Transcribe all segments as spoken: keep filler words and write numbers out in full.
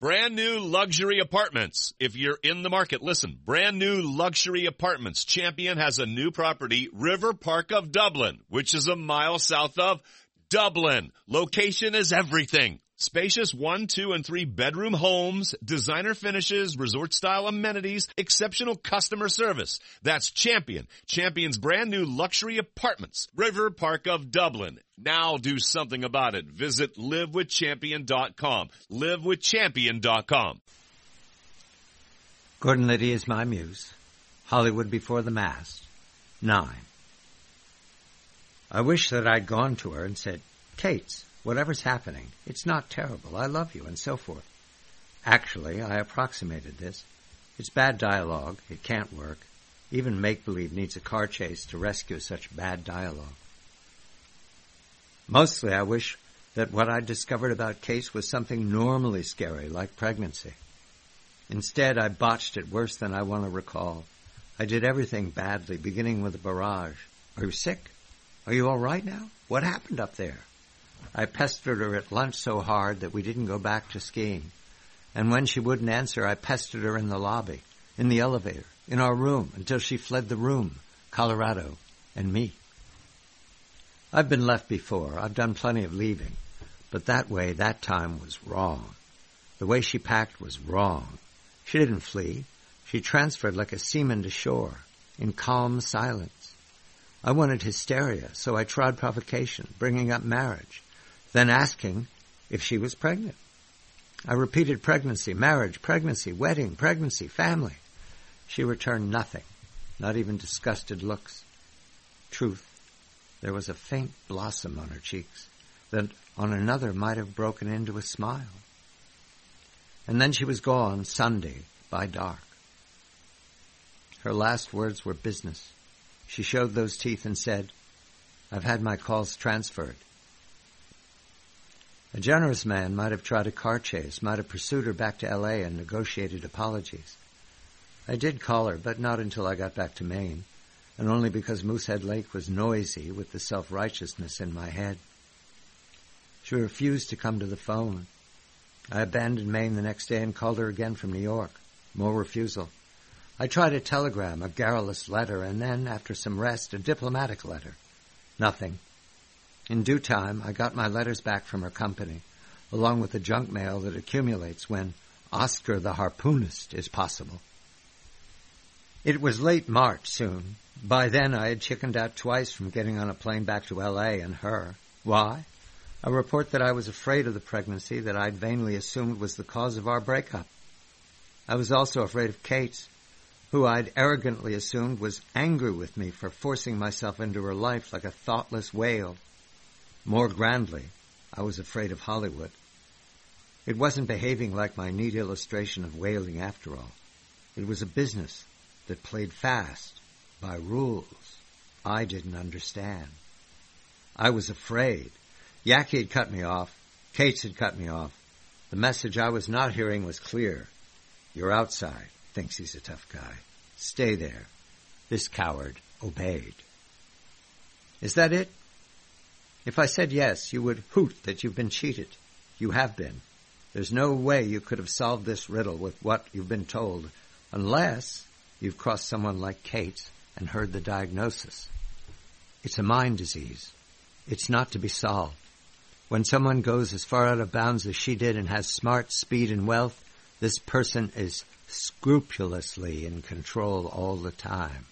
Brand new luxury apartments. If you're in the market, listen. Brand new luxury apartments. Champion has a new property, River Park of Dublin, which is a mile south of Dublin. Location is everything. Spacious one, two, and three bedroom homes, designer finishes, resort-style amenities, exceptional customer service. That's Champion. Champion's brand new luxury apartments. River Park of Dublin. Now do something about it. Visit live with champion dot com. live with champion dot com. Gordon Liddy is my muse. Hollywood Before the Mast. Nine. I wish that I'd gone to her and said, Kate, whatever's happening, it's not terrible. I love you, and so forth. Actually, I approximated this. It's bad dialogue. It can't work. Even make-believe needs a car chase to rescue such bad dialogue. Mostly, I wish that what I discovered about Kate was something normally scary, like pregnancy. Instead, I botched it worse than I want to recall. I did everything badly, beginning with a barrage. Are you sick? Are you all right now? What happened up there? I pestered her at lunch so hard that we didn't go back to skiing. And when she wouldn't answer, I pestered her in the lobby, in the elevator, in our room, until she fled the room, Colorado, and me. I've been left before. I've done plenty of leaving. But that way, that time was wrong. The way she packed was wrong. She didn't flee. She transferred like a seaman to shore, in calm silence. I wanted hysteria, so I tried provocation, bringing up marriage, then asking if she was pregnant. I repeated pregnancy, marriage, pregnancy, wedding, pregnancy, family. She returned nothing, not even disgusted looks. Truth, there was a faint blossom on her cheeks that on another might have broken into a smile. And then she was gone Sunday by dark. Her last words were business. She showed those teeth and said, I've had my calls transferred. A generous man might have tried a car chase, might have pursued her back to L A and negotiated apologies. I did call her, but not until I got back to Maine, and only because Moosehead Lake was noisy with the self-righteousness in my head. She refused to come to the phone. I abandoned Maine the next day and called her again from New York. More refusal. I tried a telegram, a garrulous letter, and then, after some rest, a diplomatic letter. Nothing. In due time, I got my letters back from her company, along with the junk mail that accumulates when Oscar the Harpoonist is possible. It was late March soon. By then, I had chickened out twice from getting on a plane back to L A and her. Why? A report that I was afraid of the pregnancy that I'd vainly assumed was the cause of our breakup. I was also afraid of Kate, who I'd arrogantly assumed was angry with me for forcing myself into her life like a thoughtless whale. More grandly, I was afraid of Hollywood. It wasn't behaving like my neat illustration of whaling after all. It was a business that played fast by rules I didn't understand. I was afraid. Yaki had cut me off. Kate had cut me off. The message I was not hearing was clear. You're outside. Thinks he's a tough guy. Stay there. This coward obeyed. Is that it? If I said yes, you would hoot that you've been cheated. You have been. There's no way you could have solved this riddle with what you've been told, unless you've crossed someone like Kate and heard the diagnosis. It's a mind disease. It's not to be solved. When someone goes as far out of bounds as she did and has smart, speed, and wealth, this person is scrupulously in control all the time.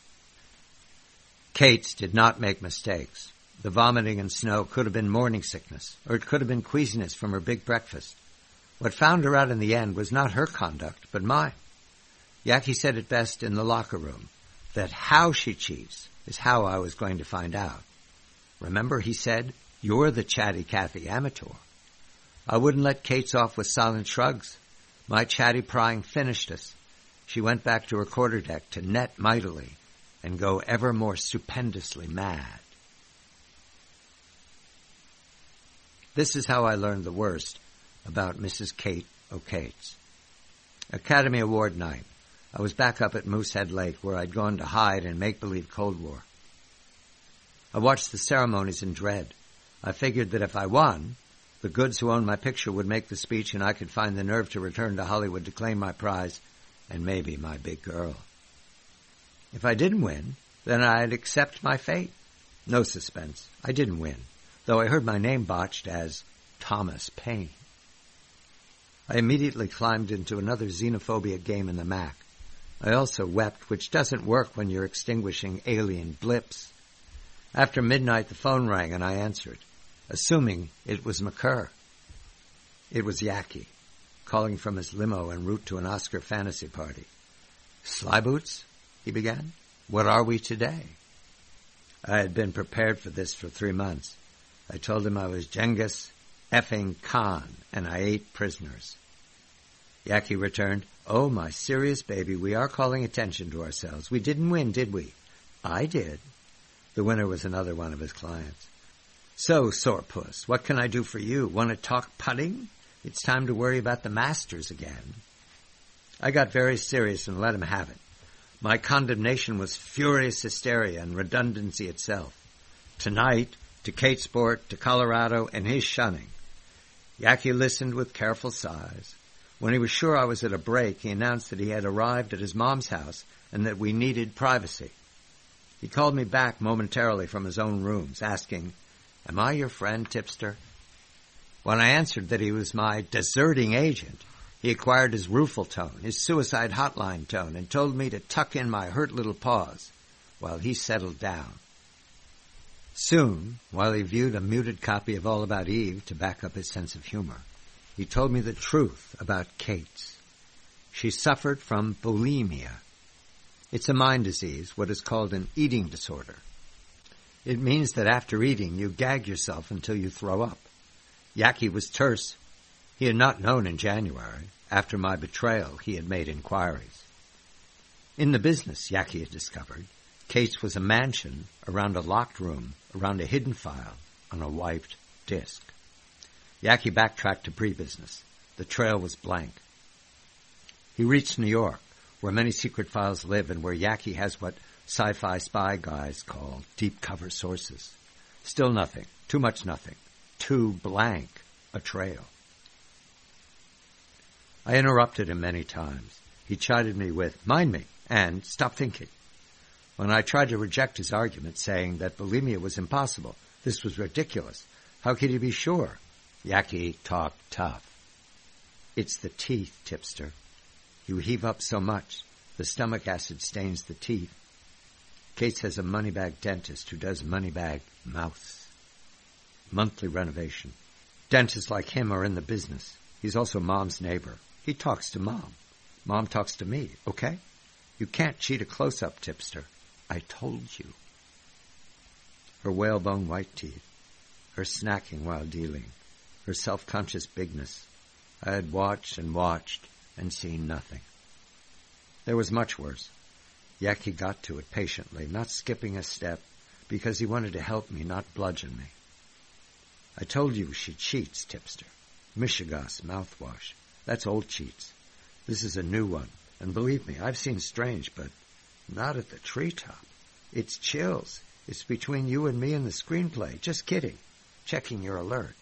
Kate did not make mistakes. The vomiting and snow could have been morning sickness, or it could have been queasiness from her big breakfast. What found her out in the end was not her conduct, but mine. Yaki said it best in the locker room, that how she cheats is how I was going to find out. Remember, he said, you're the chatty Cathy amateur. I wouldn't let Kate's off with silent shrugs. My chatty prying finished us. She went back to her quarterdeck to net mightily and go ever more stupendously mad. This is how I learned the worst about Missus Kate O'Kates. Academy Award night. I was back up at Moosehead Lake where I'd gone to hide and make-believe Cold War. I watched the ceremonies in dread. I figured that if I won, The goods who owned my picture would make the speech, and I could find the nerve to return to Hollywood to claim my prize and maybe my big girl. If I didn't win, then I'd accept my fate. No suspense. I didn't win, though I heard my name botched as Thomas Paine. I immediately climbed into another xenophobia game in the Mac. I also wept, which doesn't work when you're extinguishing alien blips. After midnight, the phone rang, and I answered, assuming it was McCurr. It was Yaki, calling from his limo en route to an Oscar fantasy party. "Slyboots?" he began. "What are we today?" I had been prepared for this for three months. I told him I was Genghis effing Khan, and I ate prisoners. Yaki returned, "Oh, my serious baby, we are calling attention to ourselves. We didn't win, did we?" "I did." The winner was another one of his clients. "So, sourpuss, what can I do for you? Want to talk putting? It's time to worry about the Masters again." I got very serious and let him have it. My condemnation was furious hysteria and redundancy itself. Tonight, to Katesport, to Colorado, and his shunning. Yaki listened with careful sighs. When he was sure I was at a break, he announced that he had arrived at his mom's house and that we needed privacy. He called me back momentarily from his own rooms, asking, "Am I your friend, tipster?" When I answered that he was my deserting agent, he acquired his rueful tone, his suicide hotline tone, and told me to tuck in my hurt little paws while he settled down. Soon, while he viewed a muted copy of All About Eve to back up his sense of humor, he told me the truth about Kate's. She suffered from bulimia. It's a mind disease, what is called an eating disorder. It means that after eating, you gag yourself until you throw up. Yaki was terse. He had not known in January. After my betrayal, he had made inquiries. In the business, Yaki had discovered, Kate's was a mansion around a locked room, around a hidden file, on a wiped disk. Yaki backtracked to pre-business. The trail was blank. He reached New York, where many secret files live and where Yaki has what sci-fi spy guys call deep cover sources. Still nothing. Too much nothing. Too blank a trail. I interrupted him many times. He chided me with, "Mind me," and "Stop thinking." When I tried to reject his argument, saying that bulimia was impossible, this was ridiculous, how could he be sure? Yaki talked tough. "It's the teeth, tipster. You heave up so much, the stomach acid stains the teeth. Kate's has a moneybag dentist who does moneybag mouths. Monthly renovation. Dentists like him are in the business. He's also Mom's neighbor. He talks to Mom. Mom talks to me, okay? You can't cheat a close-up, tipster. I told you." Her whalebone white teeth, her snacking while dealing, her self-conscious bigness. I had watched and watched and seen nothing. There was much worse. Yaki got to it patiently, not skipping a step, because he wanted to help me, not bludgeon me. "I told you she cheats, tipster. Michigas mouthwash. That's old cheats. This is a new one. And believe me, I've seen strange, but not at the treetop. It's chills. It's between you and me and the screenplay. Just kidding. Checking your alert."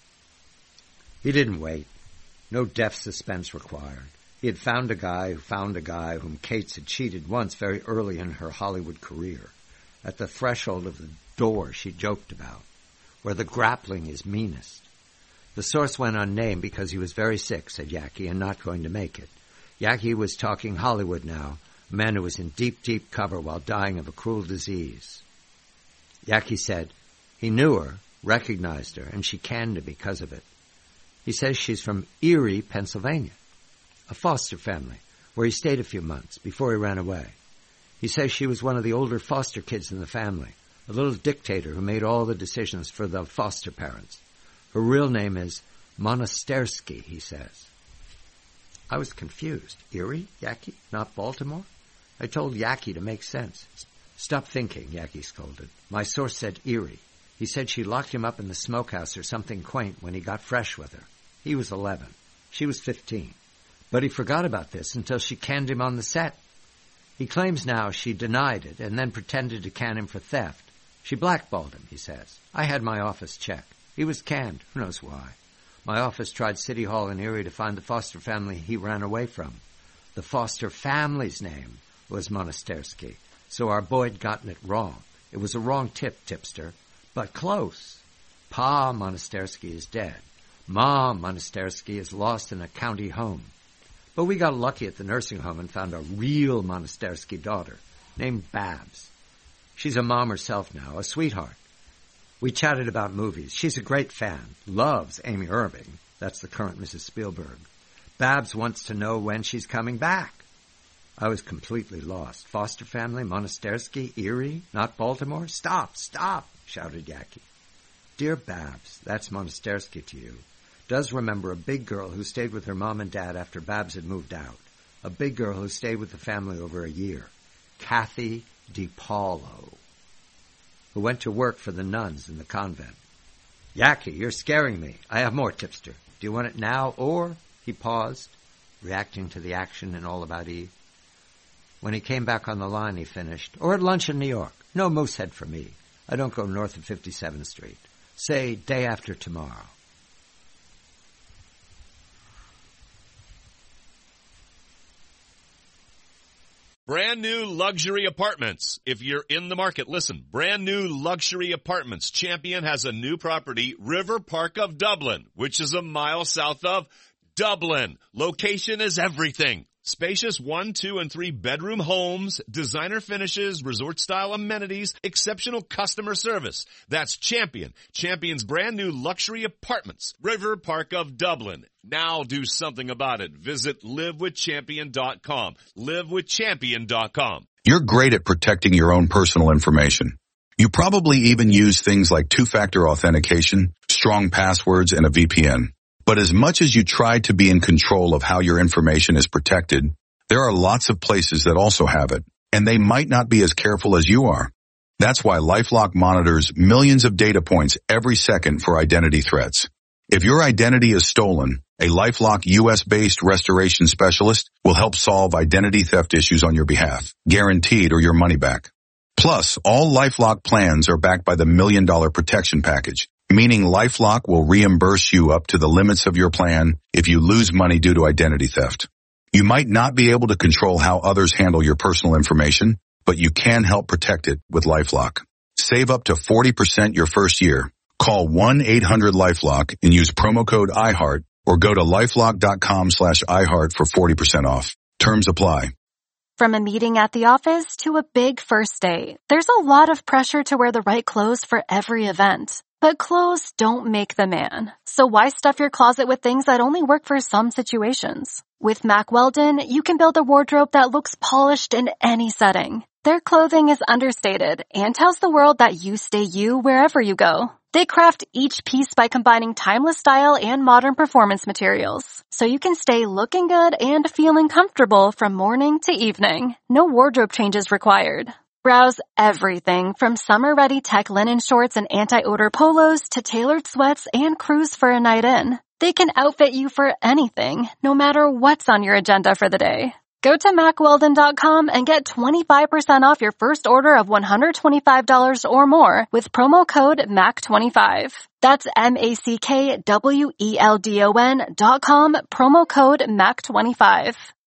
He didn't wait. No deaf suspense required. He had found a guy who found a guy whom Kate's had cheated once very early in her Hollywood career, at the threshold of the door she joked about, where the grappling is meanest. The source went unnamed because he was very sick, said Yaki, and not going to make it. Yaki was talking Hollywood now, a man who was in deep, deep cover while dying of a cruel disease. Yaki said he knew her, recognized her, and she canned him because of it. He says she's from Erie, Pennsylvania, a foster family, where he stayed a few months before he ran away. He says she was one of the older foster kids in the family, a little dictator who made all the decisions for the foster parents. Her real name is Monastersky, he says. I was confused. Erie, Yaki, not Baltimore? I told Yaki to make sense. Stop thinking, Yaki scolded. My source said Erie. He said she locked him up in the smokehouse or something quaint when he got fresh with her. He was eleven. She was fifteen. But he forgot about this until she canned him on the set. He claims now she denied it and then pretended to can him for theft. She blackballed him, he says. I had my office check. He was canned. Who knows why? My office tried City Hall in Erie to find the foster family he ran away from. The foster family's name was Monastersky, so our Boyd gotten it wrong. It was a wrong tip, tipster, but close. Pa Monastersky is dead. Ma Monastersky is lost in a county home. But we got lucky at the nursing home and found a real Monastersky daughter named Babs. She's a mom herself now, a sweetheart. We chatted about movies. She's a great fan, loves Amy Irving. That's the current Missus Spielberg. Babs wants to know when she's coming back. I was completely lost. Foster family, Monastersky, Erie, not Baltimore? Stop, stop, shouted Yaki. Dear Babs, that's Monastersky to you. Does remember a big girl who stayed with her mom and dad after Babs had moved out. A big girl who stayed with the family over a year. Kathy DiPaolo, who went to work for the nuns in the convent. Yaki, you're scaring me. I have more, tipster. Do you want it now or? He paused, reacting to the action in All About Eve. When he came back on the line, he finished, or at lunch in New York. No Moosehead for me. I don't go north of fifty-seventh Street. Say day after tomorrow. Brand new luxury apartments. If you're in the market, listen. Brand new luxury apartments. Champion has a new property, River Park of Dublin, which is a mile south of Dublin. Location is everything. Spacious one, two, and three bedroom homes, designer finishes, resort-style amenities, exceptional customer service. That's Champion. Champion's brand new luxury apartments, River Park of Dublin. Now do something about it. Visit live with champion dot com. live with champion dot com. You're great at protecting your own personal information. You probably even use things like two-factor authentication, strong passwords, and a V P N. But as much as you try to be in control of how your information is protected, there are lots of places that also have it, and they might not be as careful as you are. That's why LifeLock monitors millions of data points every second for identity threats. If your identity is stolen, a LifeLock U S-based restoration specialist will help solve identity theft issues on your behalf, guaranteed or your money back. Plus, all LifeLock plans are backed by the Million Dollar Protection Package, meaning LifeLock will reimburse you up to the limits of your plan if you lose money due to identity theft. You might not be able to control how others handle your personal information, but you can help protect it with LifeLock. Save up to forty percent your first year. Call one eight hundred LifeLock and use promo code iHeart or go to lifelock.com slash iHeart for forty percent off. Terms apply. From a meeting at the office to a big first date, there's a lot of pressure to wear the right clothes for every event. But clothes don't make the man. So why stuff your closet with things that only work for some situations? With Mack Weldon, you can build a wardrobe that looks polished in any setting. Their clothing is understated and tells the world that you stay you wherever you go. They craft each piece by combining timeless style and modern performance materials, so you can stay looking good and feeling comfortable from morning to evening. No wardrobe changes required. Browse everything from summer-ready tech linen shorts and anti-odor polos to tailored sweats and cruise for a night in. They can outfit you for anything, no matter what's on your agenda for the day. Go to mack weldon dot com and get twenty-five percent off your first order of one hundred twenty-five dollars or more with promo code M A C twenty-five. That's M A C K W E L D O N dot com, promo code M A C twenty-five.